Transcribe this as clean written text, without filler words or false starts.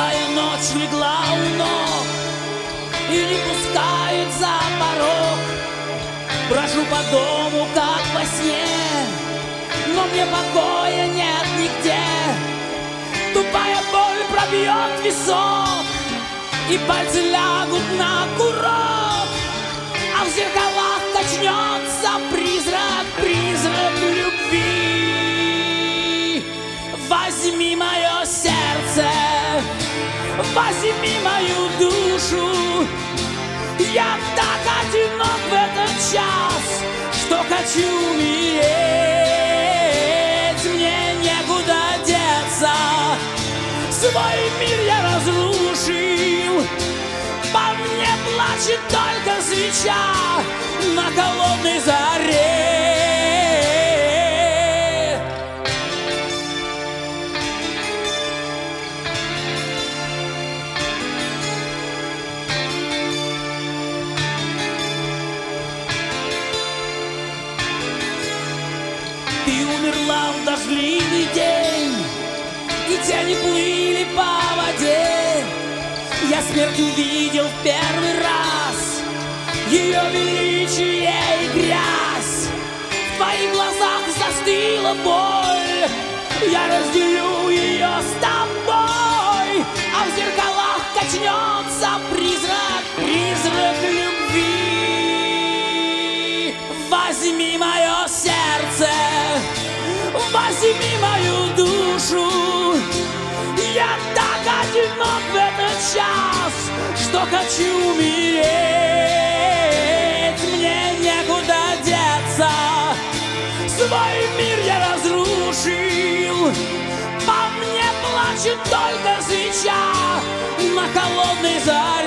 Теплая ночь легла у ног и не пускает за порог. Брожу по дому, как во сне, но мне покоя нет нигде. Тупая боль пробьет висок, и пальцы лягут на курок, а в зеркалах качнется призрак, призрак любви. Возьми мое сердце, возьми мою душу. Я так одинок в этот час, что хочу умереть. Мне некуда деться, свой мир я разрушил. По мне плачет только свеча на холодной заре. Ты умерла в дождливый день, и тени плыли по воде. Я смерть увидел в первый раз, ее величие и грязь. В твоих глазах застыла боль, я разделю ее с тобой, а в зеркалах качнется призрак, призрак любви. Возьми мое сердце, возьми мою душу. Я так одинок в этот час, что хочу умереть. Мне некуда деться, свой мир я разрушил. По мне плачет только свеча на холодной заре.